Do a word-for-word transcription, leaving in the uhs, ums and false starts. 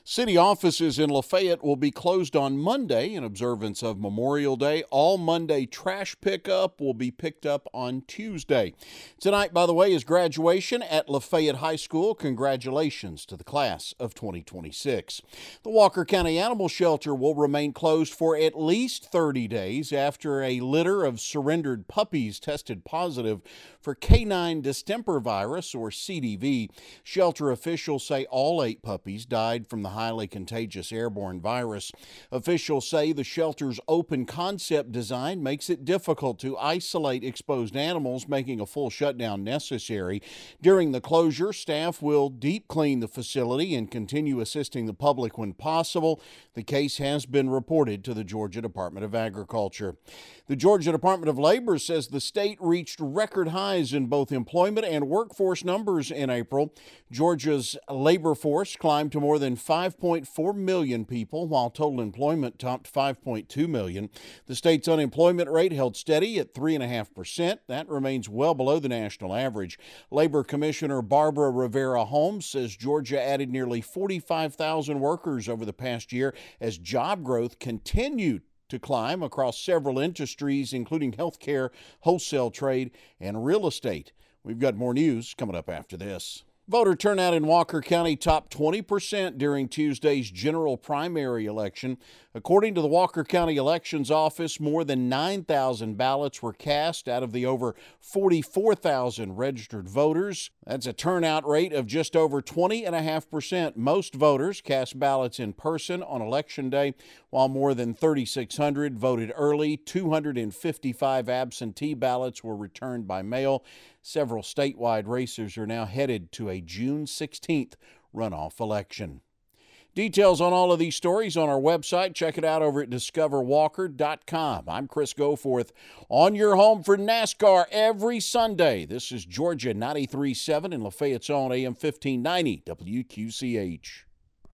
City offices in Lafayette will be closed on Monday in observance of Memorial Day. All Monday trash pickup will be picked up on Tuesday. Tonight, by the way, is graduation at Lafayette High School. Congratulations to the class of twenty twenty-six. The Walker County Animal Shelter will remain closed for at least thirty days after a litter of surrendered puppies tested positive for canine distemper virus, or C D V. Shelter officials say all eight puppies died from the highly contagious airborne virus. Officials say the shelter's open concept design makes it difficult to isolate exposed animals, making a full shutdown necessary. During the closure, staff will deep clean the facility and continue assisting the public when possible. The case has been reported to the Georgia Department of Agriculture. The Georgia Department of Labor says the state reached record highs in both employment and workforce numbers in April. Georgia's labor force climbed to more than five point four million people, while total employment topped five point two million. The state's unemployment rate held steady at three point five percent. That remains well below the national average. Labor Commissioner Barbara Rivera Holmes says Georgia added nearly forty-five thousand workers over the past year as job growth continued to climb across several industries, including healthcare, wholesale trade, and real estate. We've got more news coming up after this. Voter turnout in Walker County topped twenty percent during Tuesday's general primary election. According to the Walker County Elections Office, more than nine thousand ballots were cast out of the over forty-four thousand registered voters. That's a turnout rate of just over twenty point five percent. Most voters cast ballots in person on Election Day, while more than thirty-six hundred voted early. two hundred fifty-five absentee ballots were returned by mail. Several statewide races are now headed to a June sixteenth runoff election. Details on all of these stories on our website. Check it out over at discover walker dot com. I'm Chris Goforth, on your home for NASCAR every Sunday. This is Georgia ninety-three point seven in Lafayette's own A M fifteen ninety W Q C H.